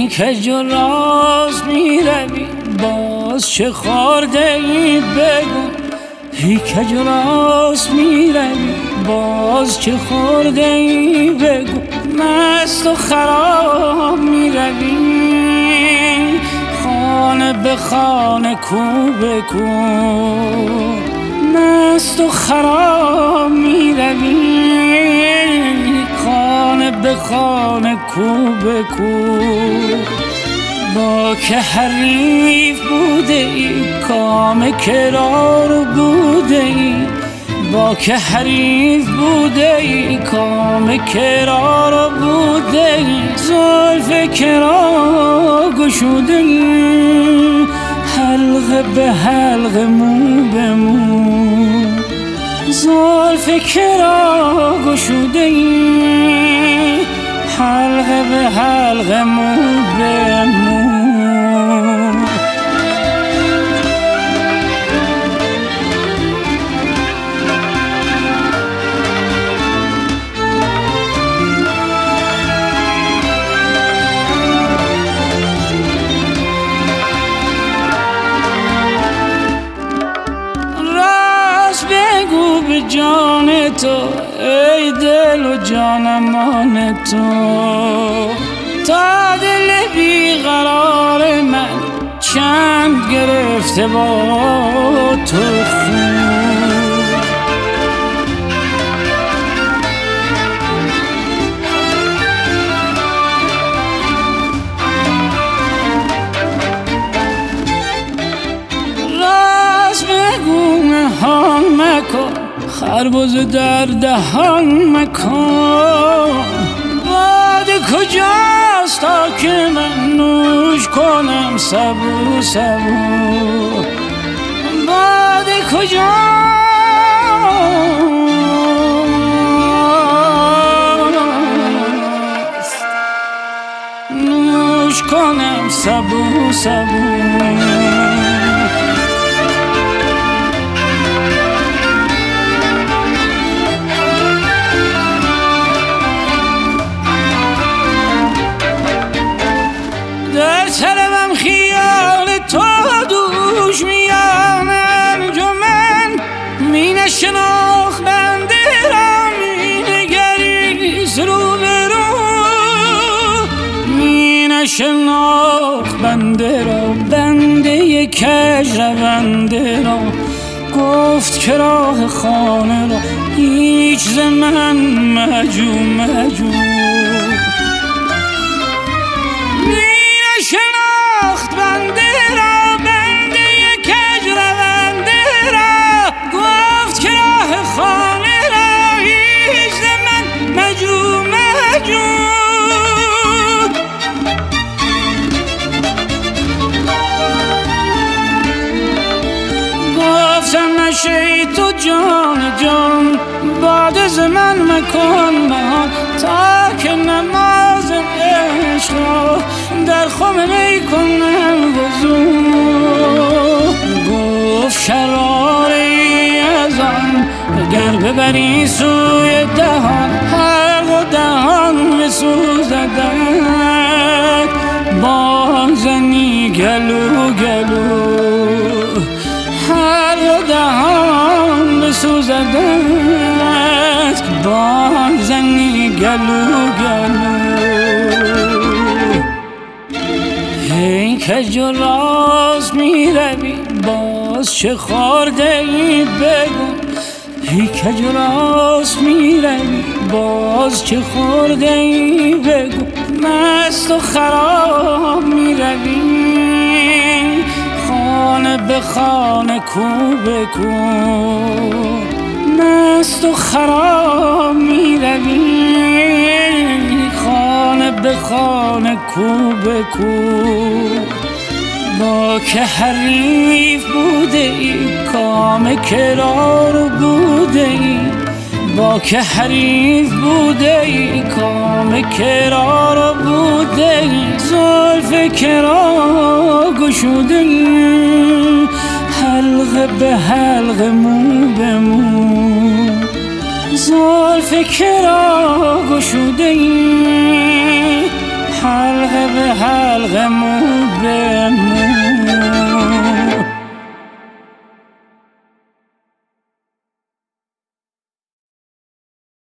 کج و راست میروی باز چه خورده ای بگو. هی کج و راست میروی باز چه خورده ای بگو. مست و خراب میروی خانه به خانه کو به کو. مست و خراب میروی خانه به خانه کو به کو. با که حریف بوده ای کام کرار بوده ای. با که حریف بوده ای کام کرار بوده ای. زلف کرا گشوده ای حلقه به حلقه مو به مو. زلف کرا گشوده ای حلقه به حلقه مو به مو. بگو به جان تو ای دل و جانمان تو. تا دل بیقرار من چند گرفته با تو خون. راست بگو نهان مکن خربزه در دهان مکن. باده کجاست تا که من نوش کنم سبو سبو. باده کجاست نوش کنم سبو سبو. در طلبم خیال تو دوش میان انجمن. می نشناخت بنده را می نگریست رو به رو. می نشناخت بنده را بنده کج رونده را. گفت که راه خانه را هیچ ز من مجو مجو. شناخت بنده را بنده کج رونده را. گفت که راه خانه را هیچ ز من مجو مجو. گفتم نشی تو جان جان باد ز من مکن من. تا که نماز عشق را در خم می کنم وضو. گفت شراری از آن اگر ببری سوی دهان حلق و دهان بسوزدت. بازنی گلو گلو حلق و دهان بسوزدت. بازنی گلو گلو. هی کج و راست میروی باز چه خورده ای بگو. هی کج و راست میروی باز چه خورده ای بگو. مست و خراب میروی خانه به خانه کو به کو. مست و خراب میروی خانه به خانه کو به کو. با که حریف بوده ای کام کرار بوده ای. با که حریف بوده ای کام کرار بوده ای. زلف کرا گشوده ای حلقه به حلقه مو به مو. زلف کرا گشوده ای حلقه به حلقه مو به